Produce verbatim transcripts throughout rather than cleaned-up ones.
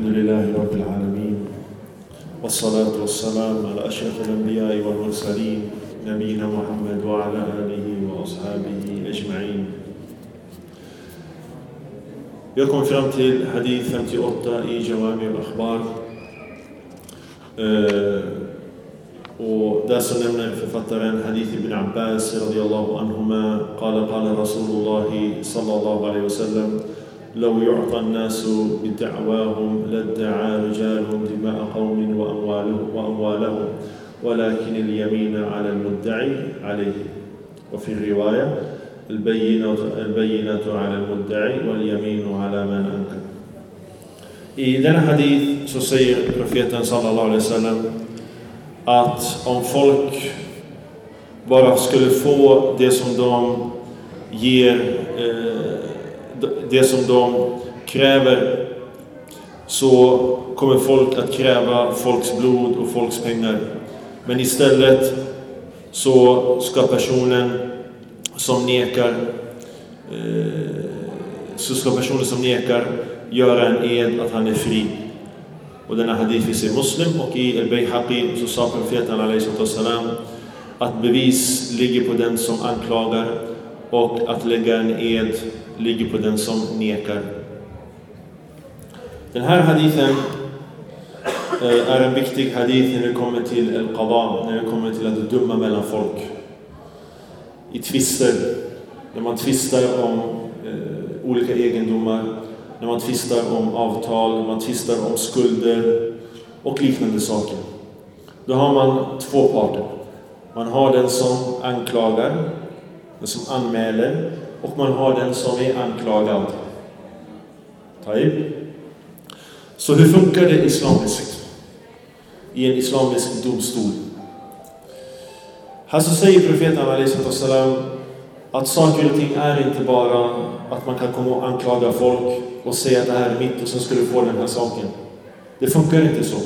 لله رب العالمين والصلاة والسلام على أشرف الأنبياء والمرسلين نبينا محمد وعلى آله وأصحابه أجمعين. Vi har kommit fram till hadith femtioåtta i Jawami al-Akhbar. Uh, och där så nämner författaren hadith ibn Abbas radiyallahu anhuma qala qala Rasulullah sallallahu alaihi wasallam law yu'ta an-nasu bid'awahum ladda'a rijalun dima'a qawmin wa amwalahum wa amwalahum walakin al-yamina 'ala al-mudda'i 'alayhi wa fi riwaya al-bayyinatu al-bayyinatu 'ala al-mudda'i wal-yaminu 'ala man ankar. I denna hadith så säger profeten sallallahu alaihi wasallam att om folk bara skulle få det som de ger, det som de kräver, så kommer folk att kräva folks blod och folks pengar. Men istället så ska personen som nekar så ska personen som nekar göra en ed att han är fri. Och denna hadith finns i Muslim, och i Al-Bayhaqi så sa profeten alayhi sallam att bevis ligger på den som anklagar och att lägga en ed ligger på den som nekar. Den här hadithen är en viktig hadith när det kommer till al-qada, när det kommer till att döma mellan folk i tvister, när man tvistar om eh, olika egendomar, när man tvistar om avtal, när man tvistar om skulder och liknande saker. Då har man två parter. Man har den som anklagar, den som anmäler, och man har den som är anklagad. Taib. Så hur funkar det islamiskt? I en islamisk domstol. Här så säger profeten alayhi sallam att saker och ting är inte bara att man kan komma och anklaga folk och säga att det här är mitt och sen ska du få den här saken. Det funkar inte så.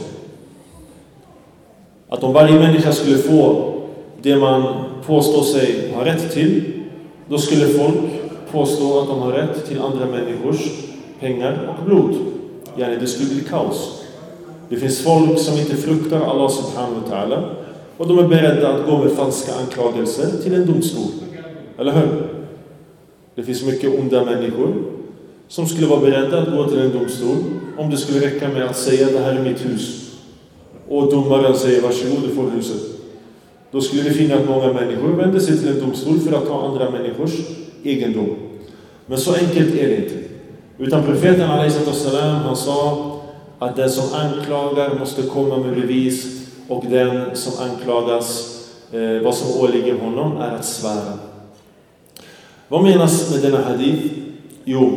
Att om varje människa skulle få det man påstår sig ha rätt till, då skulle folk påstå att de har rätt till andra människors pengar och blod. Yani det skulle bli kaos. Det finns folk som inte fruktar Allah subhanahu wa ta'ala, och de är beredda att gå med falska anklagelser till en domstol. Eller hur? Det finns mycket onda människor som skulle vara beredda att gå till en domstol om det skulle räcka med att säga att det här är mitt hus. Och domaren säger varsågod, du får huset. Då skulle vi finna att många människor vänder sig till en domstol för att ta andra människors egendom. Men så enkelt är det inte. Utan profeten alayhi sallam, han sa att den som anklagar måste komma med bevis, och den som anklagas, eh, vad som åligger honom är att svära. Vad menas med denna hadith? Jo,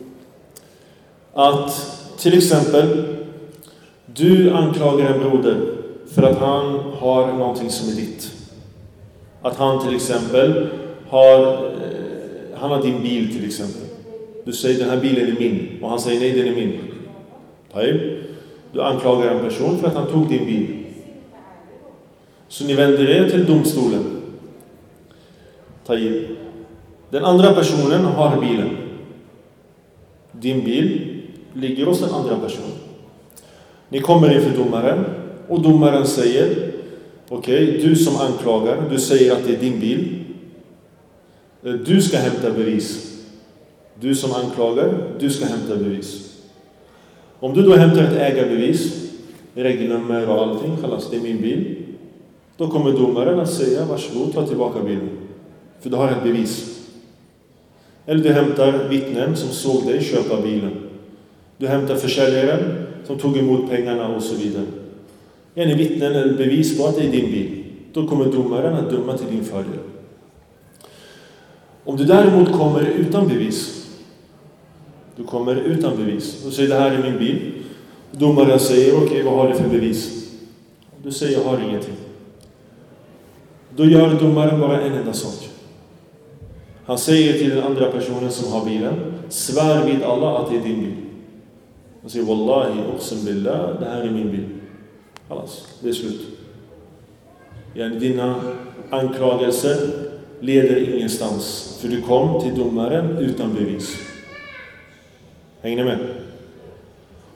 att till exempel du anklagar en broder för att han har någonting som är ditt. Att han till exempel har han har din bil till exempel. Du säger den här bilen är min, och han säger nej, den är min. Taib. Du anklagar en person för att han tog din bil. Så ni vänder er till domstolen. Taib. Den andra personen har bilen. Din bil ligger hos den andra personen. Ni kommer inför domaren, och domaren säger okej, okay, du som anklagar, du säger att det är din bil. Du ska hämta bevis. Du som anklagar, du ska hämta bevis. Om du då hämtar ett ägarbevis, regnummer och allting, kallas det är min bil. Då kommer domaren att säga varsågod, ta tillbaka bilen. För du har ett bevis. Eller du hämtar vittnen som såg dig köpa bilen. Du hämtar försäljaren som tog emot pengarna och så vidare. En vittnen eller bevis på att det är din bil. Då kommer domaren att döma till din fördel. Om du däremot kommer utan bevis. Du kommer utan bevis. Du säger det här är min bil. Domaren säger okej, okay, vad har du för bevis? Du säger jag har ingenting. Då gör domaren bara en enda sak. Han säger till den andra personen som har bilen, svär vid Allah att det är din bil. Han säger wallahi, uqsim billah, det här är min bil. Allas, det är slut. Yani dina anklagelser leder ingenstans, för du kom till domaren utan bevis. Hänger ni med?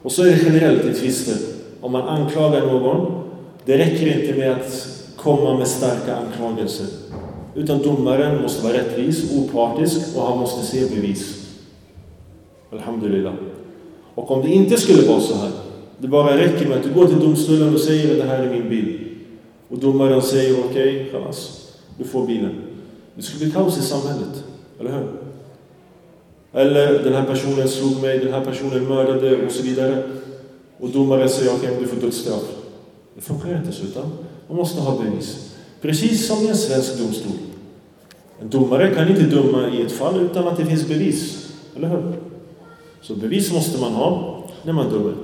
Och så är det generellt i tvister. Om man anklagar någon, det räcker inte med att komma med starka anklagelser. Utan domaren måste vara rättvis, opartisk och han måste se bevis. Alhamdulillah. Och om det inte skulle vara så här, det bara räcker med att du går till domstolen och säger att det här är min bil. Och domaren säger okej, okay, du får bilen. Det skulle bli kaos i samhället, eller hur? Eller den här personen slog mig, den här personen mördade och så vidare. Och domaren säger okej, okay, du får dödsstraff. Det funkar inte så, utan man måste ha bevis. Precis som i en svensk domstol. En domare kan inte döma i ett fall utan att det finns bevis, eller hur? Så bevis måste man ha när man dömer.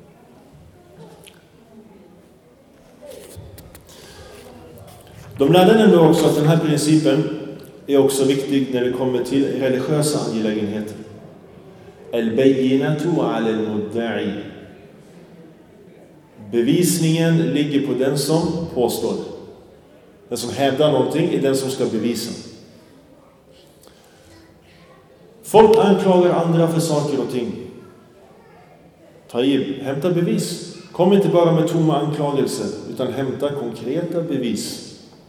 De lärde nämligen också att den här principen är också viktig när det kommer till religiösa angelägenheter. Al-bayyinatu ala al-mudda'i. Bevisningen ligger på den som påstår. Den som hävdar någonting är den som ska bevisa. Folk anklagar andra för saker och ting. Taib, hämta bevis. Kom inte bara med tomma anklagelser, utan hämta konkreta bevis.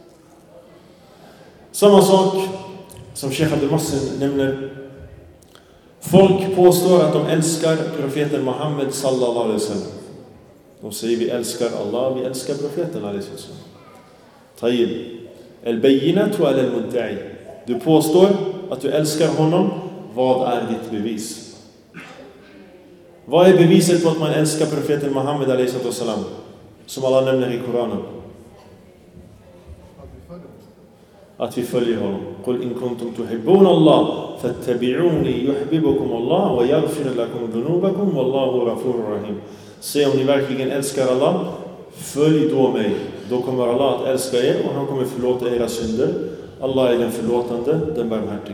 Samma sak som Sheikh Abdul Massin nämner. Folk påstår att de älskar profeten Muhammed sallallahu alaihi wasallam. De säger vi älskar Allah, vi älskar profeten alaihi wasallam. Taib, al-bayyinatu ala al-mudda'i. Du påstår att du älskar honom. Vad är ditt bevis? Vad är beviset på att man älskar profeten Muhammed alaihi wasallam? Som Allah nämner i Koranen. Att vi följer honom. Qul in kuntum tuhibbuna Allah fattabi'uni yuhibbukum Allah wa yaghfir lakum dhunubakum wallahu ghafurur rahim. Se om ni verkligen älskar Allah, följ då mig. Då kommer Allah att älska er och han kommer förlåta era synder. Allah är den förlåtande, den barmhärtige.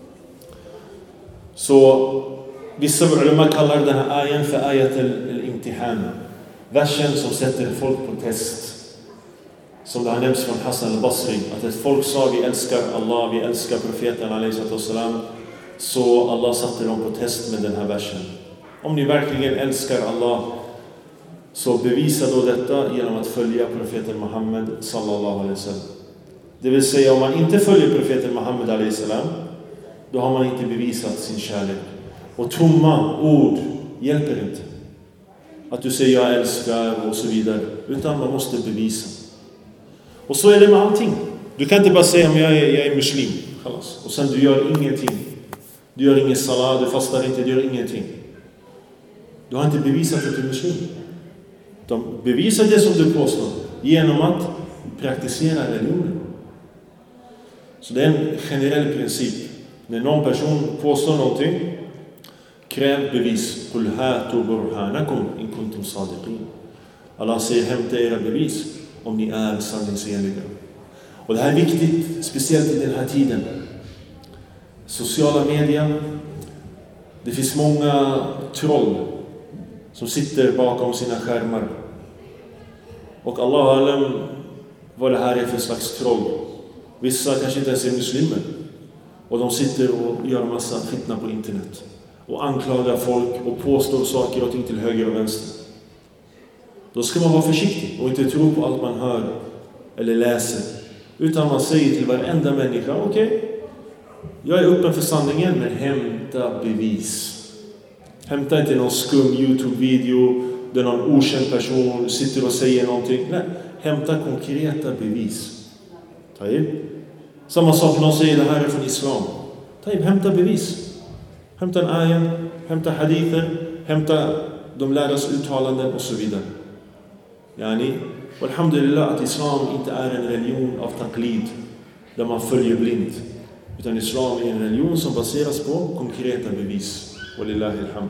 Så vissa ulama kallar den här ayan för ayat al-imtihan. Versen som sätter folk på test. Som det har nämnts från Hassan al-Basri. Att ett folk sa vi älskar Allah, vi älskar profeten alaihi wasallam. Så Allah satte dem på test med den här versen. Om ni verkligen älskar Allah, så bevisa då detta genom att följa profeten Muhammed sallallahu alaihi wasallam. Det vill säga om man inte följer profeten Muhammed alaihi wasallam, då har man inte bevisat sin kärlek. Och tomma ord hjälper inte. Att du säger jag älskar och så vidare. Utan man måste bevisa. Och så är det med allting. Du kan inte bara säga att jag är, jag är muslim. Och sen du gör ingenting. Du gör ingen salat, du fastar inte, du gör ingenting. Du har inte bevisat att du är muslim. De bevisar det som du påstår genom att praktisera religionen. Så det är en generell princip. När någon person påstår någonting, kräv bevis. Qul hatu burhanakum in kuntum sadiqin. Allah säger hämta era bevis om ni är sanningsenliga. Och det här är viktigt, speciellt i den här tiden. Sociala medier. Det finns många troll som sitter bakom sina skärmar. Och Allah alam vad det här är för slags troll. Vissa kanske inte ens är muslimer. Och de sitter och gör en massa fitna på internet. Och anklagar folk och påstår saker och ting till höger och vänster. Då ska man vara försiktig och inte tro på allt man hör eller läser. Utan man säger till varenda människa, okej, okay, jag är öppen för sanningen, men hämta bevis. Hämta inte någon skum YouTube-video där någon okänd person sitter och säger någonting. Nej, hämta konkreta bevis. Taib. Samma sak, någon säger det här är från islam. Taib, hämta bevis. Hämta en ayan, hämta hadither, hämta de lärdas uttalanden och så vidare. Yani, och alhamdulillah att islam inte är en religion av taqlid, där man följer blind. Utan islam är en religion som baseras på konkreta bevis. Walillahi alhamd.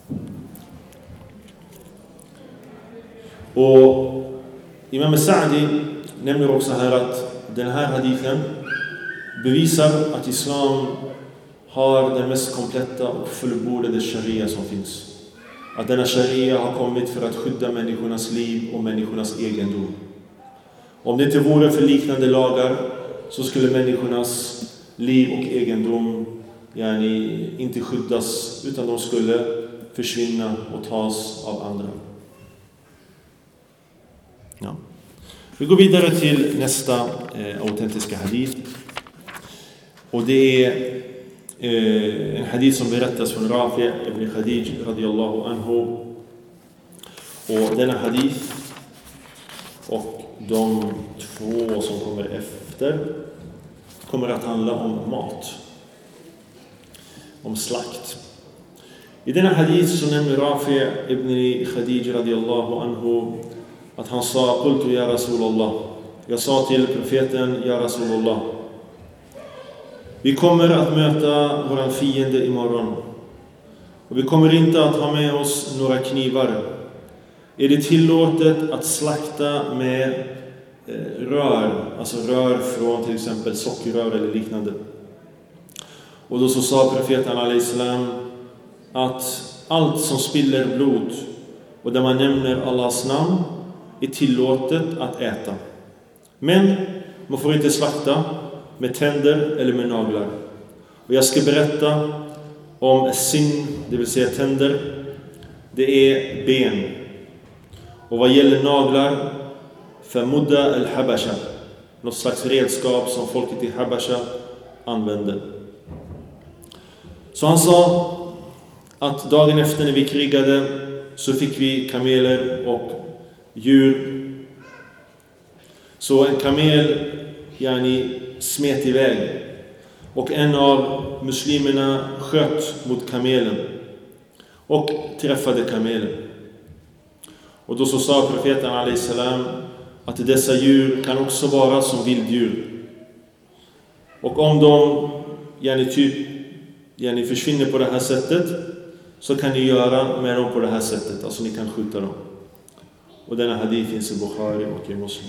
Och Imam Sa'di nämner också här att den här hadithen bevisar att islam har den mest kompletta och fullbordade sharia som finns. Att denna sharia har kommit för att skydda människornas liv och människornas egendom. Om det inte vore för liknande lagar så skulle människornas liv och egendom yani, inte skyddas, utan de skulle försvinna och tas av andra. Ja. Vi går vidare till nästa eh, autentiska hadith. Och det är eh, en hadith som berättas från Rafi ibn Khadij radiyallahu anhu. Och denna hadith och de två som kommer efter kommer att handla om mat. Om slakt. I denna hadith så nämner Rafi ibn Khadij radiyallahu anhu att han sa: "Qultu ya Rasulallah." Jag sa till profeten: "Ya Rasulallah, vi kommer att möta våran fiende imorgon. Och vi kommer inte att ha med oss några knivar. Är det tillåtet att slakta med rör, alltså rör från till exempel sockerrör eller liknande?" Och då så sa profeten alaihissalam att allt som spiller blod och där man nämner Allahs namn är tillåtet att äta. Men man får inte slakta med tänder eller med naglar. Och jag ska berätta om sin, det vill säga tänder. Det är ben. Och vad gäller naglar, för mudda al-habasha, något slags redskap som folket i Habasha använde. Så han sa att dagen efter när vi krigade så fick vi kameler och djur. Så en kamel yani, smet iväg. Och en av muslimerna sköt mot kamelen och träffade kamelen. Och då så sa profeten alaihissalam att dessa djur kan också vara som vilddjur. Och om de yani, typ, yani, försvinner på det här sättet så kan ni göra med dem på det här sättet. Alltså ni kan skjuta dem. Och denna hadith finns i Bukhari och i Muslim.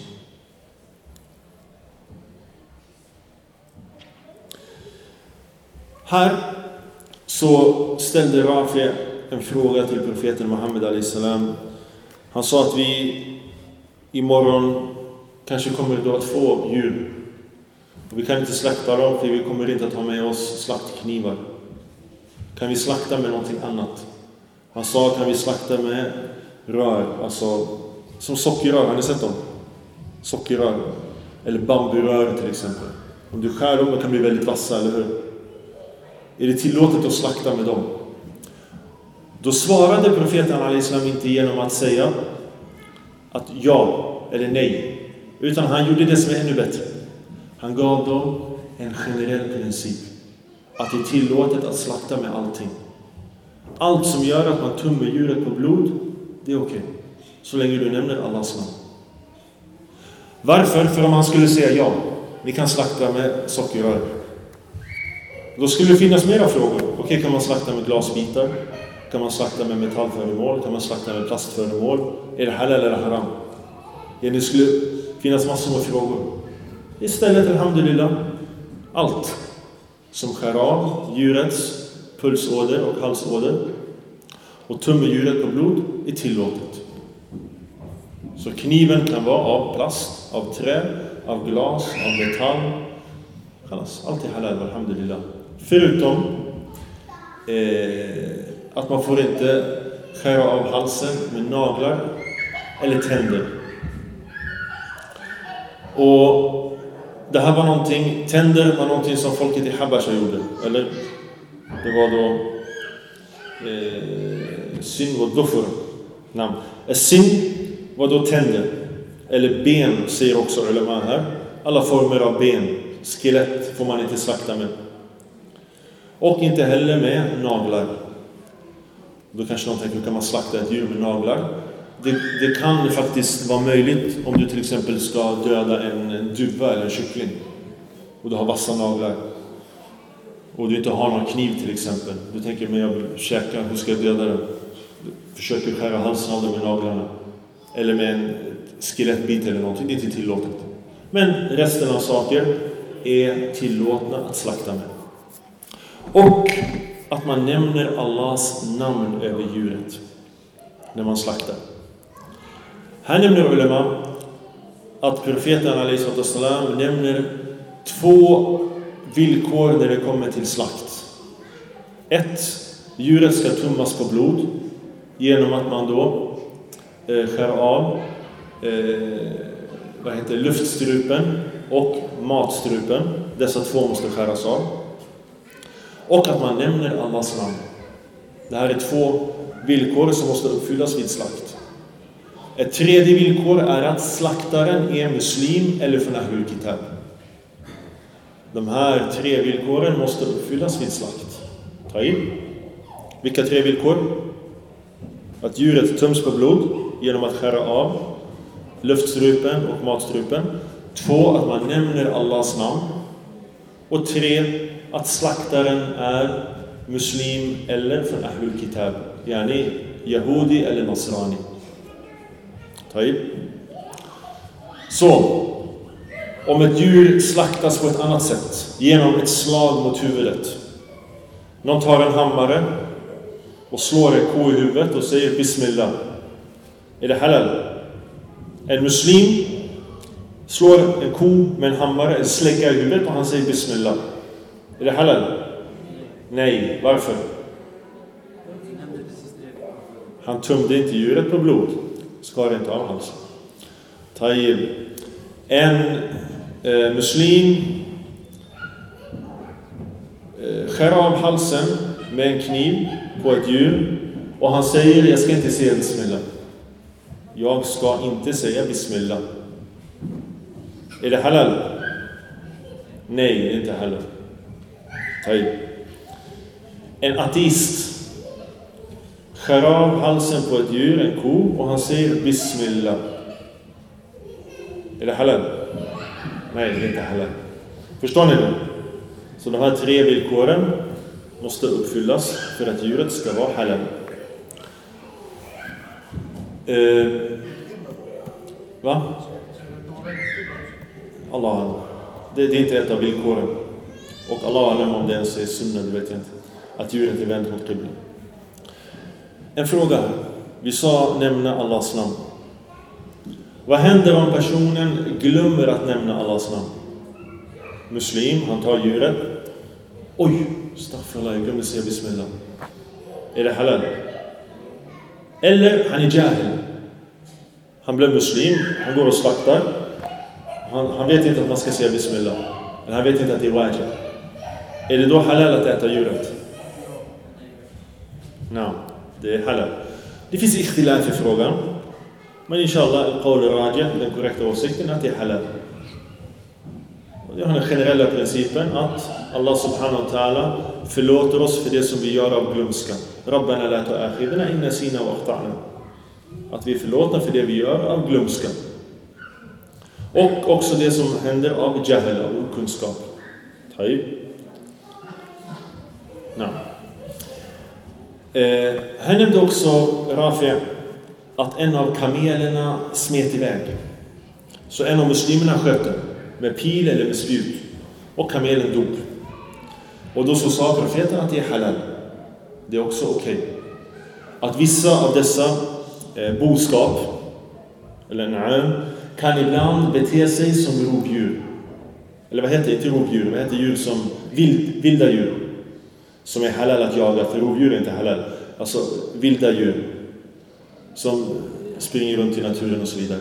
Här så ställde Rafi en fråga till profeten Muhammed alaihissalam. Han sa att vi imorgon kanske kommer då att få djur. Och vi kan inte slakta dem för vi kommer inte att ha med oss slaktknivar. Kan vi slakta med någonting annat? Han sa, kan vi slakta med rör, alltså som sockerrör, har ni sett dem? Sockerrör, eller bamburör till exempel. Om du skär dem, de kan bli väldigt vassa, eller hur? Är det tillåtet att slakta med dem? Då svarade profeten alaihissalam inte genom att säga att ja eller nej, utan han gjorde det som är ännu bättre. Han gav dem en generell princip att det är tillåtet att slakta med allting. Allt som gör att man tummer djuret på blod, det är okej. Okay. Så länge du nämner Allahs namn. Varför? För om han skulle säga ja, vi kan slakta med sockerrör. Då skulle det finnas mera frågor. Okej, okay, kan man slakta med glasbitar? Kan man slakta med metallföremål? Kan man slakta med plastföremål? Är det halal eller haram? Ja, det skulle finnas massor med frågor. Istället, alhamdulillah, allt som skär av djurets pulsåder och halsåder och tummer djuret på blod är tillåtet. Så kniven kan vara av plast, av trä, av glas, av metall. Allt är halal, alhamdulillah. Förutom eh, att man får inte skära av halsen med naglar eller tänder. Och det här var någonting, tänder var någonting som folket i Habasha gjorde. Eller det var då eh, syn och duffer. Namn. Syn var då tänder. Eller ben, säger också ulema här. Alla former av ben. Skelett får man inte slakta med. Och inte heller med naglar. Då kanske någon tänker, hur kan man slakta ett djur med naglar? Det, det kan faktiskt vara möjligt om du till exempel ska döda en, en duva eller en kyckling. Och du har vassa naglar. Och du inte har någon kniv till exempel. Du tänker, men jag vill käka, hur ska jag döda den? Du försöker skära halsen av den med naglarna. Eller med en skelettbit eller någonting. Det är inte tillåtet. Men resten av saker är tillåtna att slakta med. Och att man nämner Allahs namn över djuret när man slaktar. Här nämner ulema att profeten alaihissalam nämner två villkor när det kommer till slakt. Ett, djuret ska tummas på blod genom att man då eh, skär av eh, vad heter luftstrupen och matstrupen. Dessa två måste skäras av. Och att man nämner Allahs namn. Det här är två villkor som måste uppfyllas vid slakt. Ett tredje villkor är att slaktaren är muslim eller från Ahlul Kitab. De här tre villkoren måste uppfyllas vid slakt. Ta in. Vilka tre villkor? Att djuret töms på blod genom att skära av luftstrupen och matstrupen. Två, att man nämner Allahs namn. Och tre, att slaktaren är muslim eller från Ahlul Kitab. Yani Yahudi eller Nasrani. Ta in. Så, om ett djur slaktas på ett annat sätt, genom ett slag mot huvudet. Någon tar en hammare och slår en ko i huvudet och säger Bismillah. Är det halal? En muslim slår en ko med en hammare, en slägga i huvudet och han säger Bismillah. Är det halal? Nej. Varför? Han tömde inte djuret på blod. Skar inte av halsen. Tayyib. En eh, muslim eh, skär av halsen med en kniv på ett djur och han säger jag ska inte säga Bismillah. Jag ska inte säga Bismillah. Är det halal? Nej, det är inte halal. Tayyib. En ateist skär av halsen på ett djur, en ko, och han säger Bismillah. Är det halal? Nej, det är inte halal. Förstår ni det? Så de här tre villkoren måste uppfyllas för att djuret ska vara halal. Eh, va? Allah. Det, det är inte ett av villkoren. Och Allah alam om det ens är sunna, det vet jag inte. Att djuret är vänt mot qibla. En fråga här. Vi sa nämna Allahs namn. Vad händer om personen glömmer att nämna Allahs namn? Muslim, han tar djuret. Oj, astaghfirullah, jag glömde säga Bismillah. Är det halal? Eller han är jahil. Han blev muslim, han går och slaktar. Han, han vet inte att man ska säga Bismillah. Men han vet inte att det är wajib. Är det då halal att äta djuret? Nej, no, det är halal. Det finns ikhtilaf i frågan. Men inshallah, al-qawl rajih, den korrekta åsikten att det är halal. Det är den generella principen att Allah subhanahu wa ta'ala förlåter oss för det som vi gör av glömska. Rabbana la tu'akhidna in nasina wa akhta'na. Att vi förlåter för det vi gör av glömska. Och också det som händer av jahil, av okunskap. Tayyib. Nej. Eh, här nämnde också Rafi att en av kamelerna smet iväg. Så en av muslimerna sköt den med pil eller med spjut. Och kamelen dog. Och då så sa profeten att det är halal. Det är också okej. Okay. Att vissa av dessa eh, boskap eller na'am kan ibland bete sig som rovdjur. Eller vad heter det? Inte rovdjur. Vad heter djur som vild, vilda djur? Som är halal att jaga. För rovdjur är inte halal. Alltså vilda djur. Som springer runt i naturen och så vidare.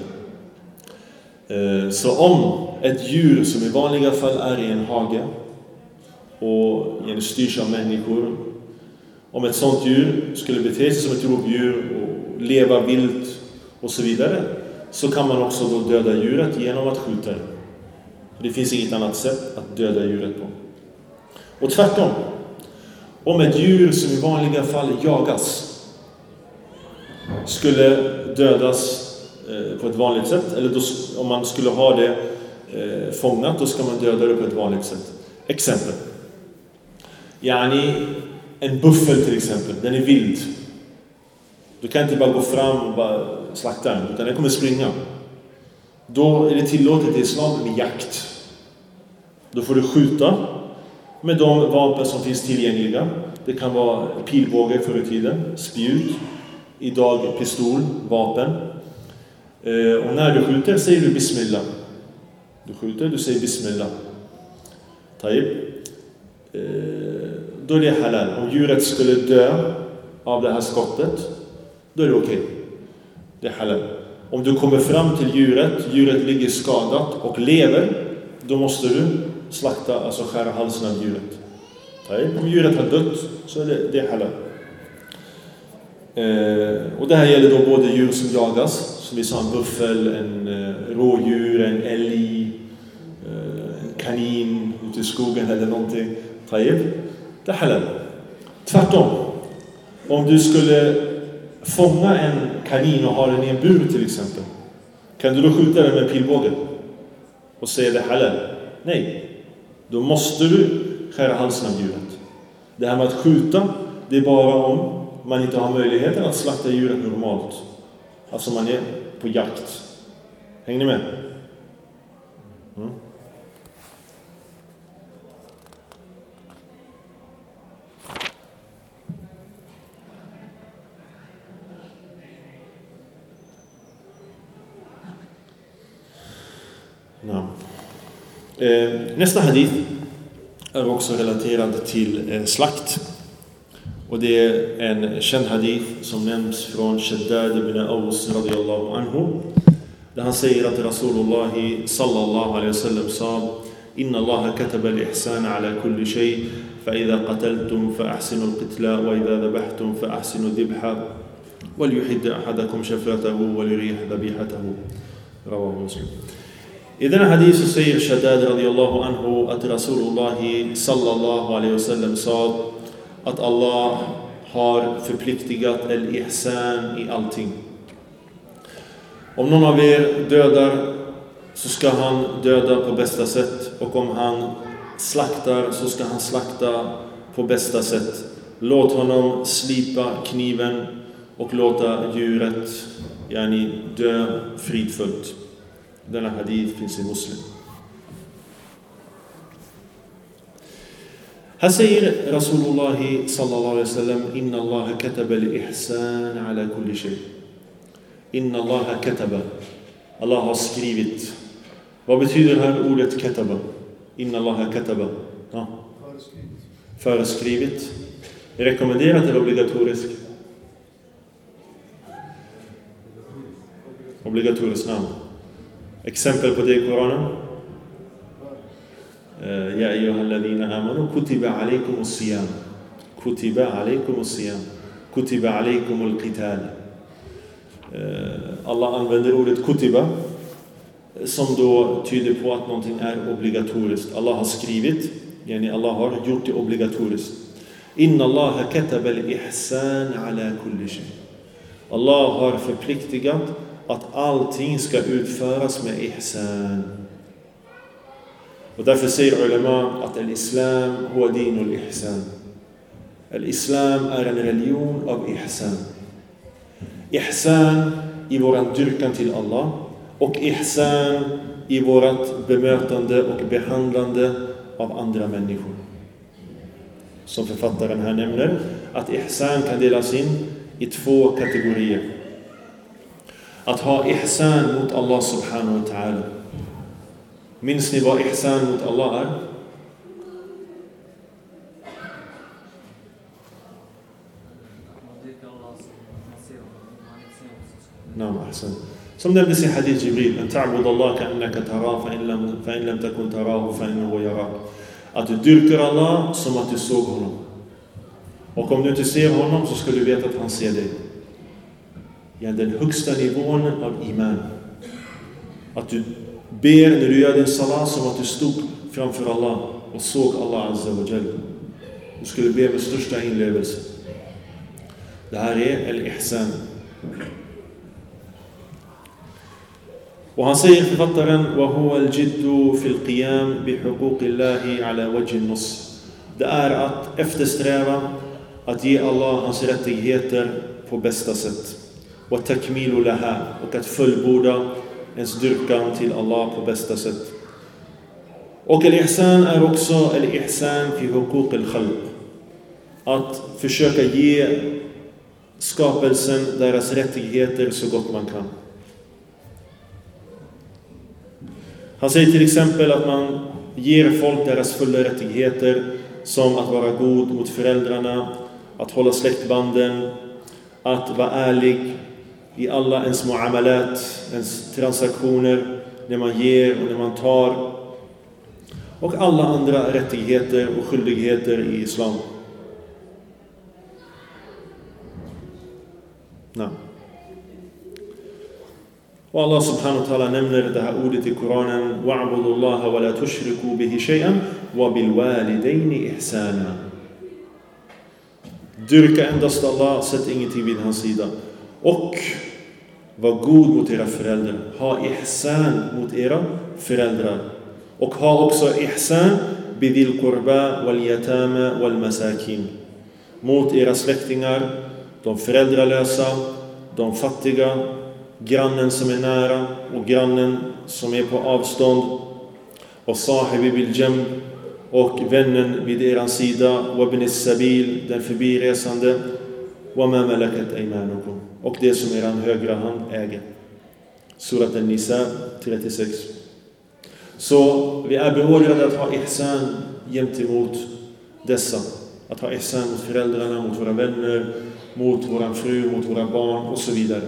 Så om ett djur som i vanliga fall är i en hage och styrs av människor, om ett sånt djur skulle bete sig som ett rovdjur och leva vilt och så vidare, så kan man också då döda djuret genom att skjuta det. Det finns inget annat sätt att döda djuret på. Och tvärtom, om ett djur som i vanliga fall jagas skulle dödas på ett vanligt sätt, eller då, om man skulle ha det eh, fångat, då ska man döda det på ett vanligt sätt. Exempel. Yani en buffel till exempel, den är vild. Du kan inte bara gå fram och bara slakta den, utan den kommer springa. Då är det tillåtet i islam med jakt. Då får du skjuta med de vapen som finns tillgängliga. Det kan vara pilbåge förr i tiden, spjut, idag pistol, vapen. Och när du skjuter säger du Bismillah. Du skjuter, du säger Bismillah. Tayyib. då är det halal. Om djuret skulle dö av det här skottet, då är det okej. Det är halal. Om du kommer fram till djuret, djuret ligger skadat och lever, då måste du slakta, alltså skära halsen av djuret. Om djuret har dött så är det, det är halal. Eh, och det här gäller då både djur som jagas, som vi sa, en buffel, en eh, rådjur, en älg, eh, en kanin ute i skogen eller någonting. Taib. Det är halal. Tvärtom. Om du skulle fånga en kanin och ha den i en bur till exempel, kan du då skjuta den med en pilbåge och säga det halal? Nej. Då måste du skära halsen av djuret. Det här med att skjuta, det är bara om man inte har möjligheten att slakta djuret normalt. Alltså man är på jakt. Hänger ni med? Mm. Ja. Eh, nästa hadith är också relaterad till eh, slakt. Och det är en känd hadith som nämns från Shaddad ibn Aws radiyallahu anhu. Där han säger att Rasulullah sallallahu alaihi wasallam sa: Inna Allah kataba al-ihsana ala kulli shay, fa idha qataltum fa ahsinu al-qitla wa idha dhabhtum fa ahsinu dhibha wal yuhid ahadakum shafratahu wa yurih dhabihatahu. Rawahu Muslim. I den hadith så säger Shaddad radiyallahu anhu att Rasulullah sallallahu alaihi wasallam sa att Allah har förpliktigat al-ihsan i allting. Om någon av er dödar så ska han döda på bästa sätt, och om han slaktar så ska han slakta på bästa sätt. Låt honom slipa kniven och låta djuret yani, dö fridfullt. Denna hadith finns i Muslim. Här säger Rasulullah sallallahu alaihi wasallam: Inna Allah kataba al-ihsan ala kulli shay. Inna Allah kataba. Allah har skrivit. Vad betyder det här ordet kataba? Inna Allah kataba. Ja. Föreskrivit. Rekommenderat eller obligatoriskt? Obligatoriskt namn. Exempel på det i Koranen. Ja ayyuhalladhina amanu kutiba alaykumus siyam. Kutiba alaykumus siyam. Kutiba alaykumul qital. Allah använder ordet kutiba som då tyder på att någonting är obligatoriskt. Allah har skrivit, yani Allah har gjort det obligatoriskt. Inna Allah kataba al-ihsan ala kulli shay. Allah har förpliktigat att allting ska utföras med ihsan. Och därför säger ulama att al-islam huwa dinul ihsan. Al-islam är en religion av ihsan. Ihsan i våran dyrkan till Allah, och ihsan i vårat bemötande och behandlande av andra människor. Som författaren här nämner, att ihsan kan delas in i två kategorier. Att ha ihsan mot Allah subhanahu wa ta'ala. Minns ni vad ihsan mot Allah är? نعم أحسن. Som nämndes i hadith Jibril: أن تعبد الله كأنك تراه فإن لم فإن لم تكن تراه فإنه يراك. Att du dyrkar Allah som att du såg honom. Och om du inte ser honom så ska du veta att han ser dig. Ja, den högsta nivån av iman. Att du ber när du gör din salat som att du stod framför Allah och såg Allah azza wa jalla. Du skulle be med största inlevelse. Det här är al-ihsan. Och han säger, författaren: وَهُوَ الْجِدُّ فِي الْقِيَامِ بِحُقُوقِ اللَّهِ عَلَى وَجْهِ النُّصْ. Det är att eftersträva att ge Allah hans rättigheter på bästa sätt. وَتَكْمِيلُ لَهَا. Och att fullborda ens dyrkan till Allah på bästa sätt. Och al-ihsan är också al-ihsan fi huquq al-khalq. Att försöka ge skapelsen deras rättigheter så gott man kan. Han säger till exempel att man ger folk deras fulla rättigheter som att vara god mot föräldrarna, att hålla släktbanden, att vara ärlig i alla ens muamalat, ens transaktioner, när man ger och när man tar, och alla andra rättigheter och skyldigheter i islam. Nej. Och Allah subhanahu wa ta'ala nämner det här ordet i Koranen: wa'budu Allaha wa la tushriku bihi shay'an wa bil walidayni ihsana. Dyrka endast Allah, sätt ingenting vid hans sida. Och var god mot era föräldrar. Ha ihsan mot era föräldrar. Och ha också ihsan bidil qurba wal yatama wal masakin. Mot era släktingar, de föräldralösa, de fattiga, grannen som är nära och grannen som är på avstånd, och sahibi bil jam, och vännen vid er sida, wa ibn as-sabil, den förbiresande, wa ma malakat aymanukum, och det som er högra hand äger. Surat An-Nisa trettiosex. Så vi är beordrade att ha ihsan gentemot dessa. Att ha ihsan mot föräldrarna, mot våra vänner, mot våran fru, mot våra barn och så vidare.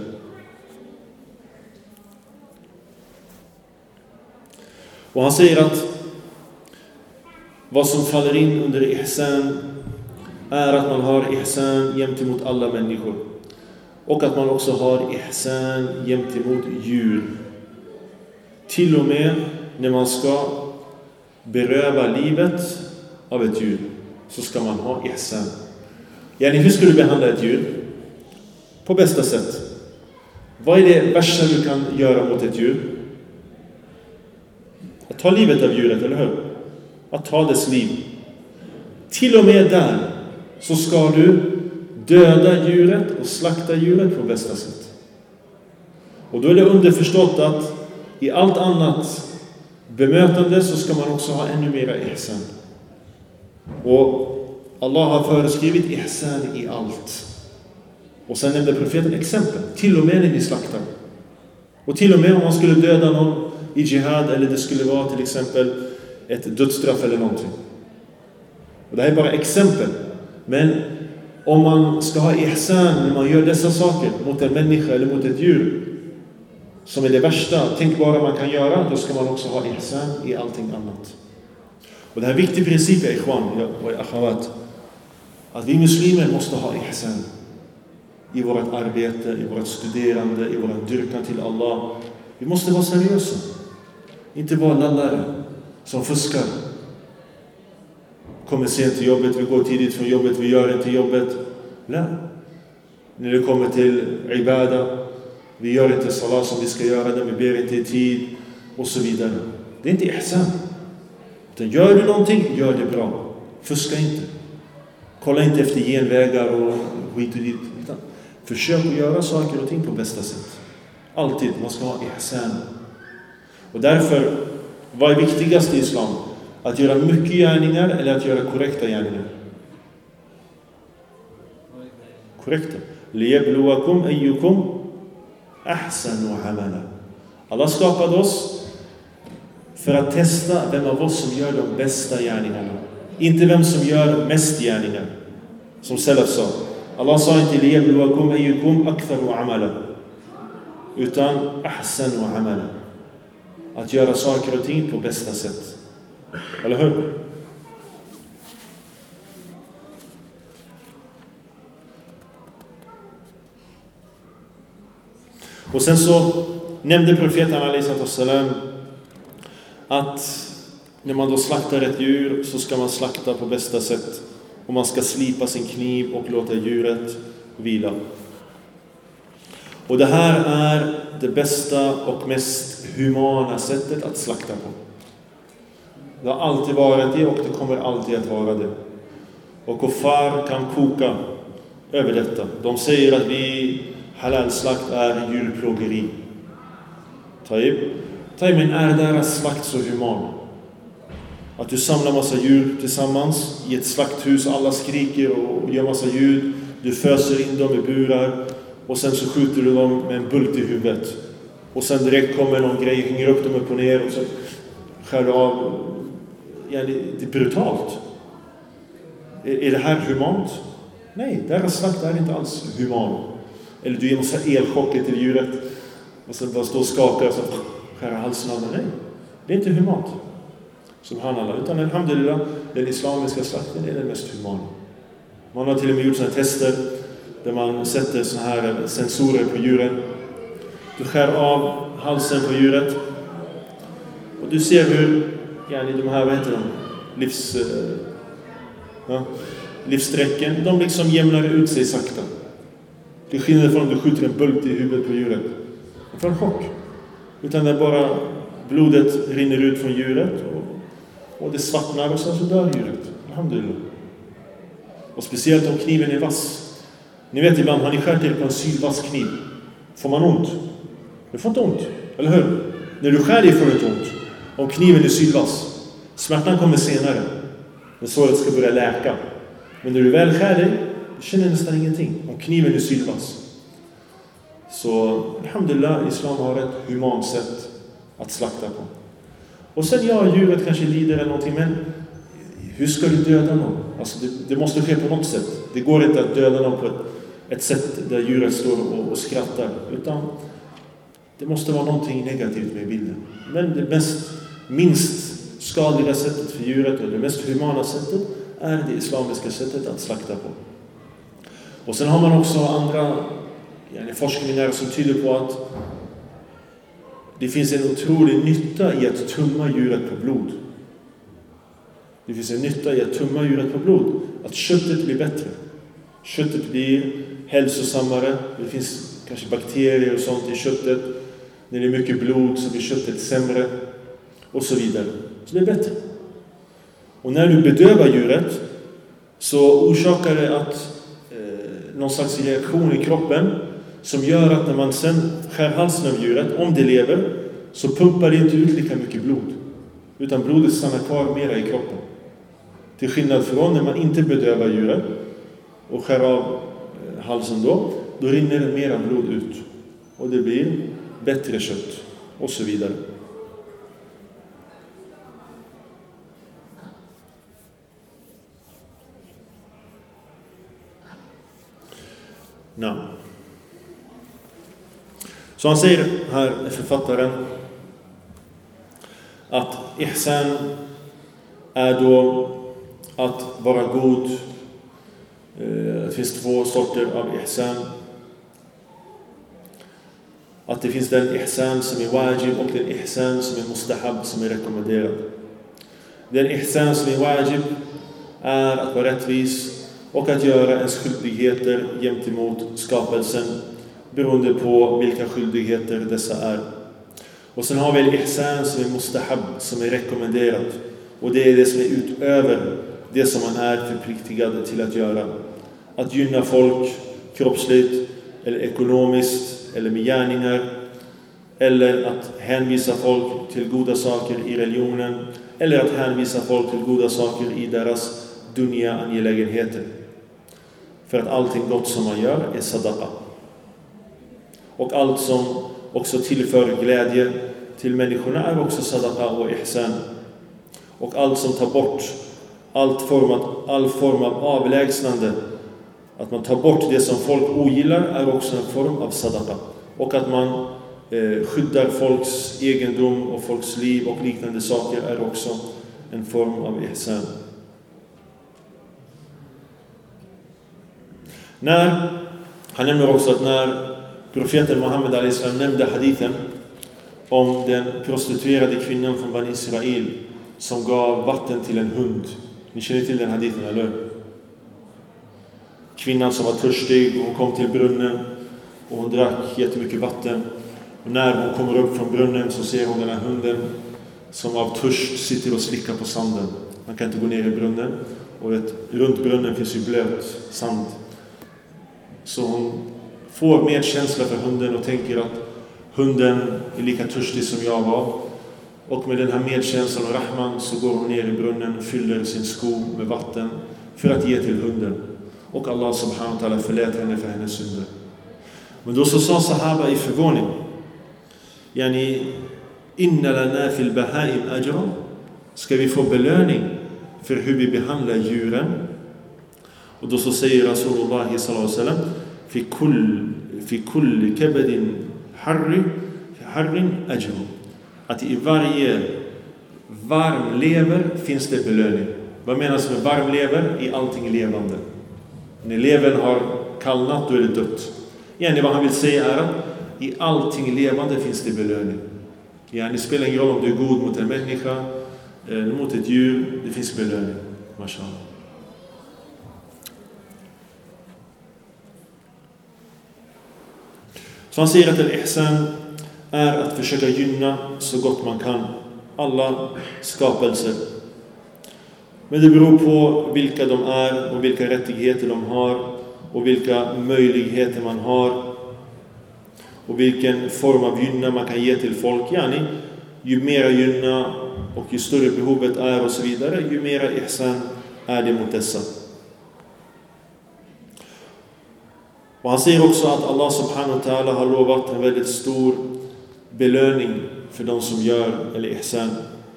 Och han säger att vad som faller in under ihsan är att man har ihsan gentemot alla människor. Och att man också har ihsan gentemot djur. Till och med när man ska beröva livet av ett djur så ska man ha ihsan. Yani, hur ska du behandla ett djur? På bästa sätt. Vad är det värsta du kan göra mot ett djur? Att ta livet av djuret, eller hur? Att ta dess liv. Till och med där så ska du döda djuret och slakta djuret på bästa sätt. Och då är det underförstått att i allt annat bemötande så ska man också ha ännu mera ihsan. Och Allah har föreskrivit ihsan i allt. Och sen nämnde profeten exempel. Till och med när ni slaktar. Och till och med om man skulle döda någon i jihad, eller det skulle vara till exempel ett dödsstraff eller någonting. Och det här är bara exempel. Men om man ska ha ihsan när man gör dessa saker mot en människa eller mot ett djur, som är det värsta tänkbara man kan göra, då ska man också ha ihsan i allting annat. Och det här är en viktig princip, ikhwan och akhawat, att vi muslimer måste ha ihsan i vårt arbete, i vårt studerande, i vår dyrkan till Allah. Vi måste vara seriösa. Inte vara lallare som fuskar. Kommer sent till jobbet, vi går tidigt från jobbet, vi gör inte jobbet. Nej. När det kommer till ibada, vi gör inte salat som vi ska göra det, vi ber inte i tid och så vidare. Det är inte ihsan. Utan gör du någonting, gör det bra. Fuska inte. Kolla inte efter genvägar och skit och dit. Utan försök att göra saker och ting på bästa sätt. Alltid, man ska ha ihsan. Och därför, vad är viktigast i islam? Att göra mycket gärningar eller att göra korrekta gärningar? Korrekta. Liyabluwakum ayyukum ahsanu amala. Allah skapade oss för att testa vem av oss som gör de bästa gärningarna. Inte vem som gör mest gärningar. Som Salaf sa. Allah sa inte liyabluwakum ayyukum aktharu amala. Utan ahsanu amala. Att göra saker och ting på bästa sätt. Eller hur? Och sen så nämnde profeten alaihi salam att när man då slaktar ett djur så ska man slakta på bästa sätt. Och man ska slipa sin kniv och låta djuret vila. Och det här är det bästa och mest humana sättet att slakta på. Det har alltid varit det och det kommer alltid att vara det. Och kuffar kan koka över detta. De säger att vi halal-slakt är djurplågeri. Taib. Taib, men är deras slakt så human? Att du samlar massa djur tillsammans i ett slakthus, alla skriker och gör massa ljud. Du föser in dem i burar och sen så skjuter du dem med en bult i huvudet. Och sen direkt kommer någon grej, hänger upp dem upp och ner och så skär du av. Ja, det är brutalt. är det här humant? Nej, deras slakt är inte alls human. Eller du ger massa elchocker till djuret och sen bara står och skakar och så skär halsen av. Nej, det är inte humant. Subhanallah. Utan alhamdulillah, den islamiska slakten är den mest humana. Man har till och med gjort sådana tester där man sätter såna här sensorer på djuren. Du skär av halsen på djuret och du ser hur yani, de här, vad heter de? Livs, eh, ja, livssträcken, de liksom jämnar ut sig sakta. Det skiljer från om du skjuter en bult i huvudet på djuret. Det får en chock. Utan det bara blodet rinner ut från djuret och, och det svartnar och sen så dör djuret. Alhamdulillah. Och speciellt om kniven är vass. Ni vet ibland, har ni skärt er på en sylvass kniv? Får man ont? Du får inte ont, eller hur? När du skär dig får du inte ont. Om kniven är sylvass. Smärtan kommer senare. När såret ska börja läka. Men när du väl skär dig, du känner nästan ingenting. Om kniven är sylvass. Så, alhamdulillah, islam har ett humant sätt att slakta på. Och sen, ja, djuret kanske lider eller någonting, men hur ska du döda någon? Alltså, det, det måste ske på något sätt. Det går inte att döda någon på ett, ett sätt där djuret står och, och skrattar. Utan det måste vara någonting negativt med bilden. Men det mest, minst skadliga sättet för djuret och det mest humana sättet är det islamiska sättet att slakta på. Och sen har man också andra yani, forskningar som tyder på att det finns en otrolig nytta i att tumma djuret på blod. Det finns en nytta i att tumma djuret på blod. Att köttet blir bättre. Köttet blir hälsosammare. Det finns kanske bakterier och sånt i köttet. När det är mycket blod så blir köttet sämre. Och så vidare. Så det är bättre. Och när du bedövar djuret så orsakar det att eh, någon slags reaktion i kroppen som gör att när man sen skär halsen av djuret, om det lever, så pumpar det inte ut lika mycket blod. Utan blodet stannar kvar mera i kroppen. Till skillnad från när man inte bedövar djuret och skär av eh, halsen då, då rinner det mera blod ut. Och det blir bättre kött och så vidare. No. Så han säger här, författaren, att ihsan är då att vara god. Det finns två sorter av ihsan. Att det finns den ihsan som är wajib och den ihsan som är mustahab, som är rekommenderad. Den ihsan som är wajib är att vara rättvis och att göra ens skyldigheter gentemot skapelsen beroende på vilka skyldigheter dessa är. Och sen har vi ihsan som är mustahab, som är rekommenderat. Och det är det som är utöver det som man är förpliktigad till att göra. Att gynna folk kroppsligt eller ekonomiskt eller med gärningar. Eller att hänvisa folk till goda saker i religionen. Eller att hänvisa folk till goda saker i deras dunya-angelägenheter. För att allting gott som man gör är sadaqa. Och allt som också tillför glädje till människorna är också sadaqa och ihsan. Och allt som tar bort allt form av, all form av avlägsnande, att man tar bort det som folk ogillar, är också en form av sadaqa. Och att man eh, skyddar folks egendom och folks liv och liknande saker är också en form av ihsan. När, han nämner också att när profeten Muhammed alayhi salam nämnde hadithen om den prostituerade kvinnan från Bani Israel som gav vatten till en hund. Ni känner till den hadithen, eller? Kvinnan som var törstig, hon kom till brunnen och hon drack jättemycket vatten. Och när hon kommer upp från brunnen så ser hon den här hunden som av törst sitter och slickar på sanden. Man kan inte gå ner i brunnen. Och ett, runt brunnen finns ju blöt sand. Så hon får medkänsla för hunden och tänker att hunden är lika törstig som jag var. Och med den här medkänslan och rahman så går hon ner i brunnen och fyller sin sko med vatten för att ge till hunden. Och Allah subhanahu wa ta'ala förlät henne för hennes synder. Men då så sa sahaba i förvåning: Yani, inna lana fil bahaim ajra. Ska vi få belöning för hur vi behandlar djuren? Och då så säger Rasulullah sallallahu alaihi wasallam fi kull fi kull kabadin harri harrin ajru. Att i varje varm lever finns det belöning. Vad menas med varm lever? I allting levande. När levern har kallnat, då är det dött. Igen, vad han vill säga är att i allting levande finns det belöning. Ja, det spelar ingen roll om du är god mot en människa, mot ett djur, det finns belöning. Mashallah. Så han säger att al-ihsan är att försöka gynna så gott man kan alla skapelser. Men det beror på vilka de är och vilka rättigheter de har och vilka möjligheter man har och vilken form av gynna man kan ge till folk. Yani, ju mera gynna och ju större behovet är och så vidare, ju mera ihsan är det mot dessa. Och han säger också att Allah subhanahu wa ta'ala har lovat en väldigt stor belöning för de som gör eller ihsan.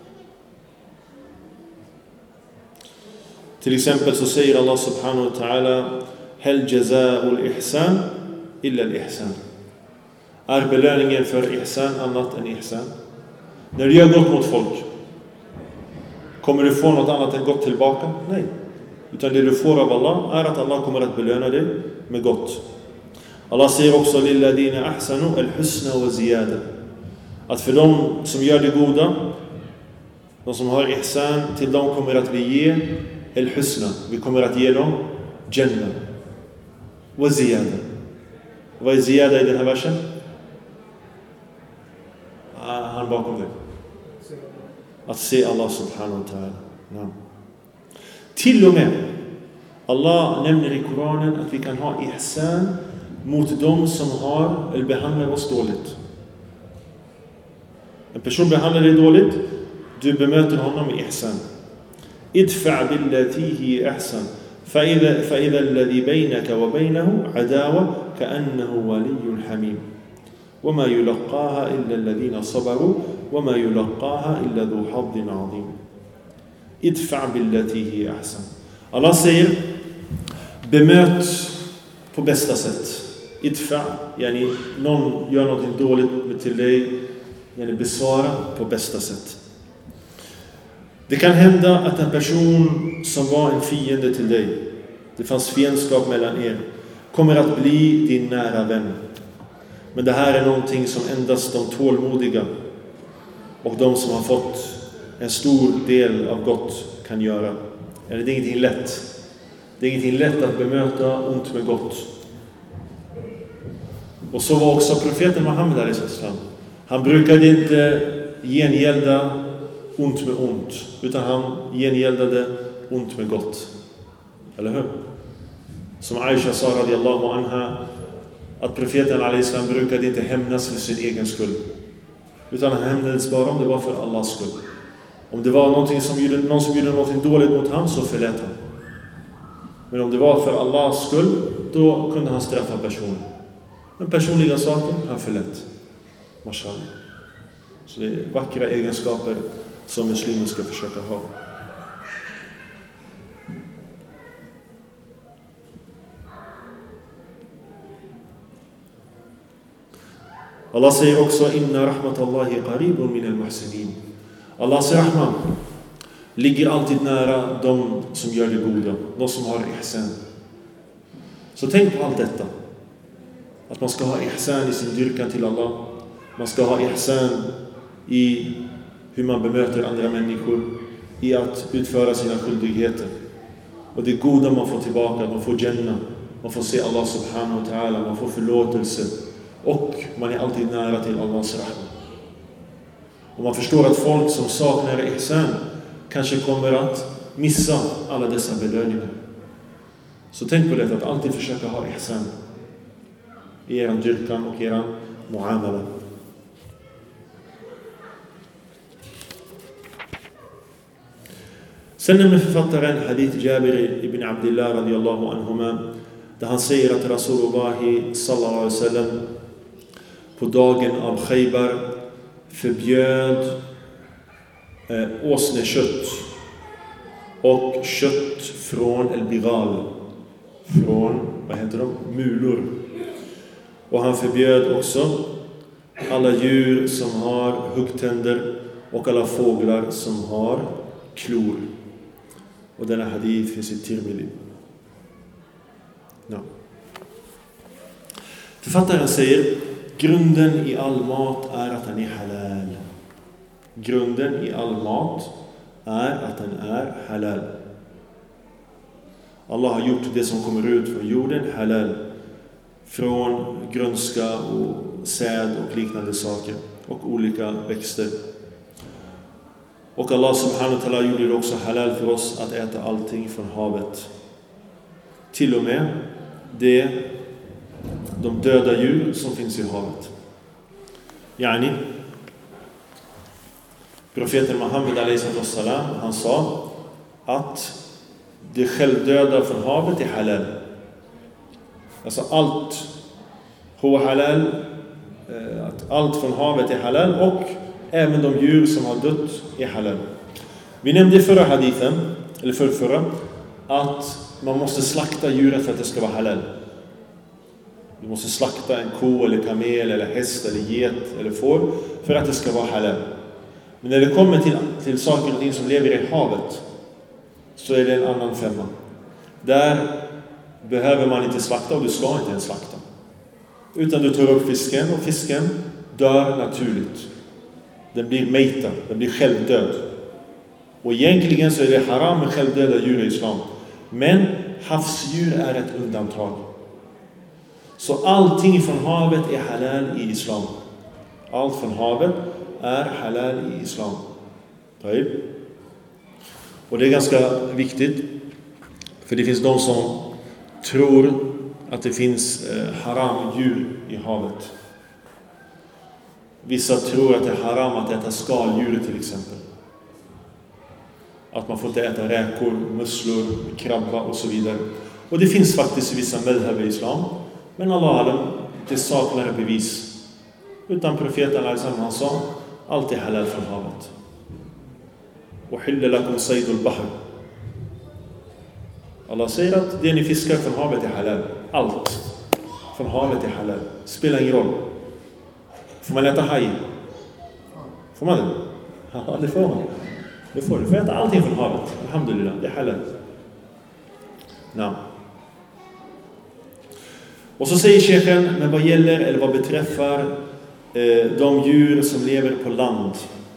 Till exempel så säger Allah subhanahu wa ta'ala hel jaza'ul ihsan illa al-ihsan. Är belöningen för ihsan annat än ihsan? När du gör gott mot folk, kommer du få något annat än gott tillbaka? Nej. Utan det du får av Allah är att Allah kommer att belöna dig med gott. Allah säger också lilladina ahsanu al-husna wa ziyada. Att för dem som gör det goda, de som har ihsan, till dem kommer att vi ge al-husna. Vi kommer att ge dem jannah wa ziyada. Vad är ziyada i den här versen? Ah, han bakom dig. Att se Allah subhanahu wa ta'ala. Ja. Till och med Allah nämner i Koranen att vi kan ha ihsan mot dem som har eller behandlar oss dåligt. En person behandlar dig dåligt, du bemöter honom med ihsan. Idfa' billati hi ihsan. فإذا فإذا الذي بينك وبينه عداوة كأنه ولي حميم وما يلقاها إلا الذين صبروا وما يلقاها إلا ذو حظ عظيم. ادفع بالتي هي أحسن. Allah säger bemöt på bästa sätt. Idfa, yani någon gör något dåligt till dig, yani besvara på bästa sätt. Det kan hända att en person som var en fiende till dig, det fanns fiendskap mellan er, kommer att bli din nära vän. Men det här är någonting som endast de tålmodiga och de som har fått en stor del av gott kan göra. Eller det är ingenting lätt. Det är ingenting lätt att bemöta ont med gott. Och så var också profeten Muhammed alayhi salam. Han brukade inte gengälda ont med ont, utan han gengäldade ont med gott. Eller hur? Som Aisha sa radiyallahu anha, att profeten alayhi salam brukade inte hämnas för sin egen skull, utan han hämnades bara om det var för Allahs skull. Om det var någonting som gjorde, någon som gjorde något dåligt mot han, så förlät han. Men om det var för Allahs skull, då kunde han straffa personen. Men personliga saker, han förlät. Mashallah. Så det är vackra egenskaper som muslimer ska försöka ha. Allah säger också inna rahmatallahi qaribun min al-muhsinin. Allahs rahman ligger alltid nära de som gör det goda, de som har ihsan. Så tänk på allt detta. Att man ska ha ihsan i sin dyrkan till Allah. Man ska ha ihsan i hur man bemöter andra människor, i att utföra sina skyldigheter. Och det goda man får tillbaka, man får jannah, man får se Allah subhanahu wa ta'ala, man får förlåtelse. Och man är alltid nära till Allahs rahman. Och man förstår att folk som saknar ihsan kanske kommer att missa alla dessa belöningar. Så tänk på det, att alltid försöka ha ihsan i er dyrkan och er muamala. Sen nämner författaren hadith Jabir ibn Abdullah radiyallahu anhuma, där han säger att Rasulullah sallallahu alaihi wasallam på dagen av Khaybar förbjöd eh, åsnekött och kött från el-bigal. från, vad heter de? Mulor. Och han förbjöd också alla djur som har huggtänder och alla fåglar som har klor. Och denna hadith finns i Tirmidhi. Ja. Författaren säger: grunden i all mat är att den är halal. Grunden i all mat är att den är halal. Allah har gjort det som kommer ut från jorden halal. Från grönska och säd och liknande saker. Och olika växter. Och Allah subhanahu wa ta'ala gjorde det också halal för oss att äta allting från havet. Till och med det, de döda djur som finns i havet. Yani, profeten Muhammed alayhi salam, han sa att det självdöda från havet är halal. Alltså allt huwa halal, att allt från havet är halal, och även de djur som har dött är halal. Vi nämnde förra hadithen, eller för förra, att man måste slakta djuret för att det ska vara halal. Du måste slakta en ko eller kamel eller häst eller get eller får för att det ska vara halal. Men när det kommer till, till saker och ting som lever i havet, så är det en annan femma. Där behöver man inte slakta, och du ska inte ens slakta. Utan du tar upp fisken, och fisken dör naturligt. Den blir meita, den blir självdöd. Och egentligen så är det haram med självdöda djur i islam. Men havsdjur är ett undantag. Så allting från havet är halal i islam. Allt från havet är halal i islam. Och det är ganska viktigt. För det finns de som tror att det finns haramdjur i havet. Vissa tror att det är haram att äta skaldjur till exempel. Att man får inte äta räkor, musslor, krabba och så vidare. Och det finns faktiskt vissa medhab i islam. Men Allah, det saknar bevis. Utan profeten han sa, allt är halal från havet. Och hilla lakum saydul bahr. Allah säger att det ni fiskar från havet är halal. Allt från havet är halal. Spelar ingen roll. Får man äta haj? Får man det? Ja, det får man. Det får du. Du får äta allting från havet. Alhamdulillah, det är halal. Nej. Och så säger Sheikhen, men vad gäller eller vad beträffar eh, de djur som lever på land,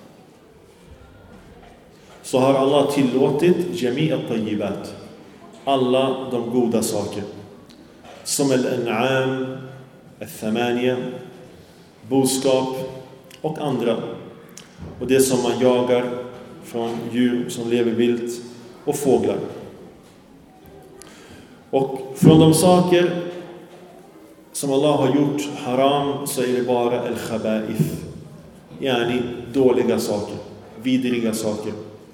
så har Allah tillåtit jami' at-tayyibat, alla de goda saker, som al-an'am, al-thamaniya, boskap och andra, och det som man jagar från djur som lever vilt och fåglar. Och från de saker som Allah har gjort haram, så är det bara al-khaba'ith, yani dåliga saker, vidriga saker.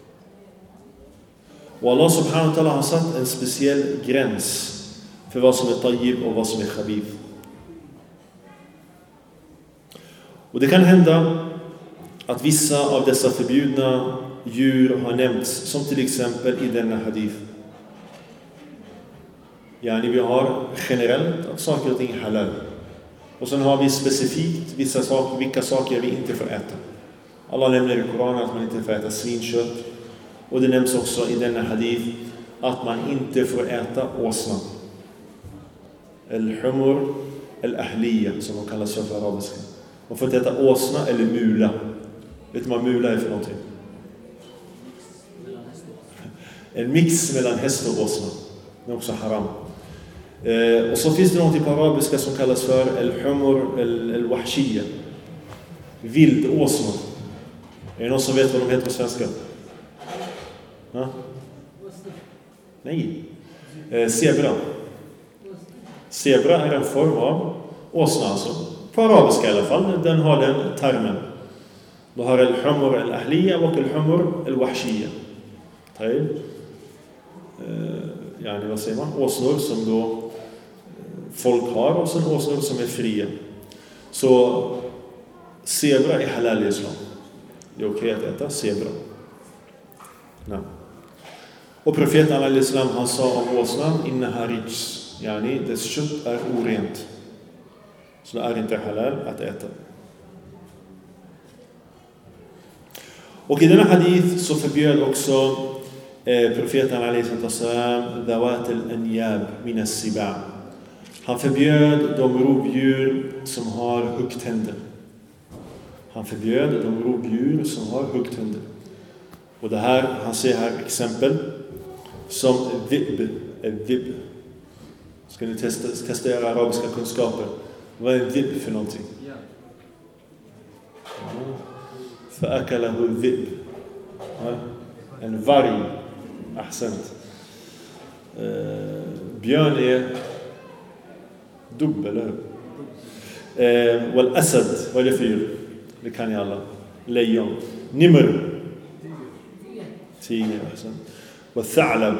Och Allah subhanahu wa ta'ala har satt en speciell gräns för vad som är tayyib och vad som är khabith. Och det kan hända att vissa av dessa förbjudna djur har nämnts, som till exempel i denna hadith. Yani vi har generellt att saker och ting är halal. Och sen har vi specifikt vissa saker, vilka saker vi inte får äta. Allah nämner i Koranen att man inte får äta svinkött. Och det nämns också i denna hadith att man inte får äta åsna. El-humur, el-ahliya, som de kallas för arabiska. Man får inte äta åsna eller mula. Vet du vad mula är för någonting? En mix mellan häst och åsna. Det är också haram. Eh, och så finns det någonting på arabiska som kallas för el-humur, el-wahshiyya. Vildåsna. Är det någon som vet vad de heter på svenska? Ha? Nej. Eh, zebra. Zebra är en form av åsna alltså. På arabiska i alla fall. Den har den termen. Då har el-humur el-ahliya och el-humur el-wahshiyya. Taib. Ja, vad säger man? Åsnor som då folk har, och sen åsnor som är fria. Så zebra är halal i islam. Det är okej att äta zebra. Nej. Och profeten al-islam, han sa om åsnan, innaha rijs. Yani dess kött är orent. Så det är inte halal att äta. Och i denna hadith så förbjöd också eh, profeten alayhi sallam dawat al-anyab min as-siba. Han förbjöd de rovdjur som har huggtänder. Han förbjöd de rovdjur som har huggtänder. Och det här, han ser här exempel som dhib, dhib. Ska ni testa, testa era arabiska kunskaper? Vad är dhib för någonting? فأكله الذئب. En varg. Ahsant. Björn är dubbel. Wal asad, vad är det för djur? Det kan ni alla. Lejon. Nimr. Tiger. Wal tha'lab.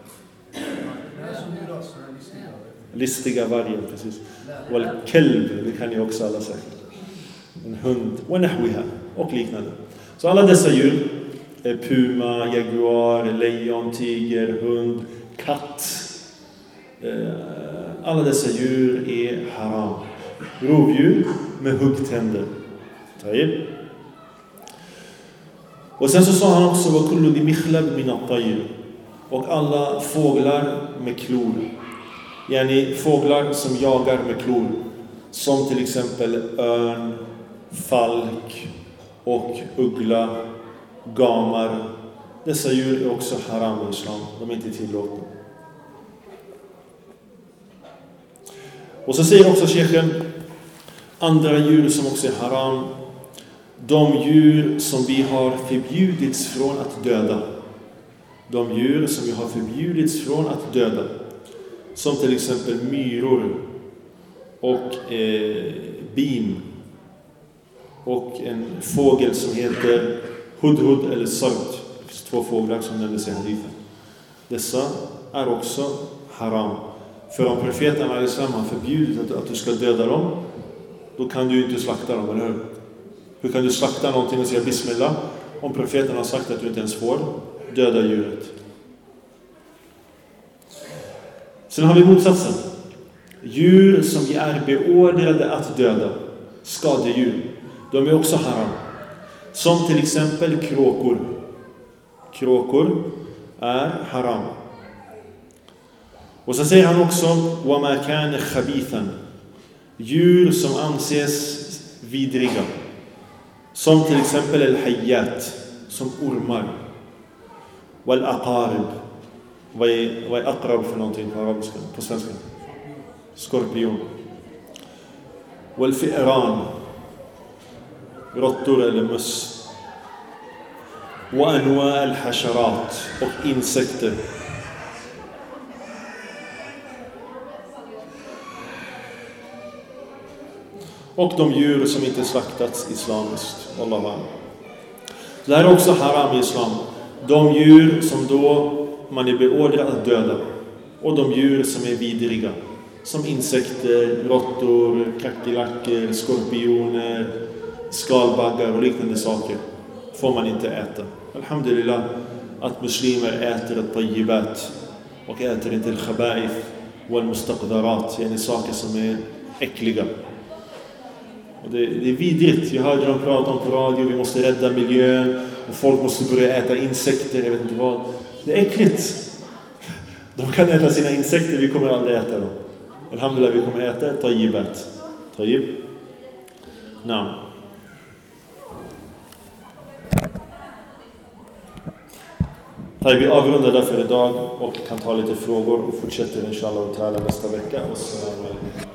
Listiga vargen, precis. Wal kelb, det kan ni också alla säga. En hund. Wa nahwiha. Och liknande. Så alla dessa djur, puma, jaguar, lejon, tiger, hund, katt, alla dessa djur är haram. Rovdjur med huggtänder. Och sen så sa han också wa kullu di mikhlab min at-tayr. Och alla fåglar med klor. Yani fåglar som jagar med klor. Som till exempel örn, falk och uggla, gamar. Dessa djur är också haram i islam. De är inte tillåtna. Och så säger också sheikhen andra djur som också är haram. De djur som vi har förbjudits från att döda. De djur som vi har förbjudits från att döda. Som till exempel myror och eh, bin. Och en fågel som heter hudhud eller salt. Det finns två fåglar som nämndes i hadithen. Dessa är också haram. För om profeten al-Islam har förbjudit att, att du ska döda dem, då kan du inte slakta dem, eller hur? Hur kan du slakta någonting och säga bismillah om profeten har sagt att du inte ens får döda djuret? Sen har vi motsatsen. Djur som vi är beordrade att döda. Skadedjur. De är också haram. Som till exempel kråkor. Kråkor är haram. Och så säger han också وَمَا كَانَ خَبِيثًا. Djur som anses vidriga. Som till exempel al-hayyat. Som ormar. Wal-aqarib. Vad är, vad är aqrab för någonting på arabiska? På svenska? Skorpion. Wal-fi'ran. Råttor eller möss. Wa anwa al-hasharat. Och insekter. Och de djur som inte slaktats islamiskt. Wallahu a'lam. Det här är också haram i islam. De djur som då man är beordrad att döda. Och de djur som är vidriga. Som insekter, råttor, kackerlackor, skorpioner, skalbaggar och liknande saker får man inte äta. Alhamdulillah att muslimer äter at-tayyibat och äter inte al-khaba'ith och al-mustaqdarat, yani saker som är äckliga. Och det, det är vidrigt. Jag hörde dem prata om på radio, vi måste rädda miljön och folk måste börja äta insekter, jag vet inte vad. Det är äckligt. De kan äta sina insekter, vi kommer aldrig äta dem. Alhamdulillah, vi kommer äta tayyibat. Tayyib. Naam. Vi avrundar därför idag och kan ta lite frågor och fortsätter inshallah och tala nästa vecka.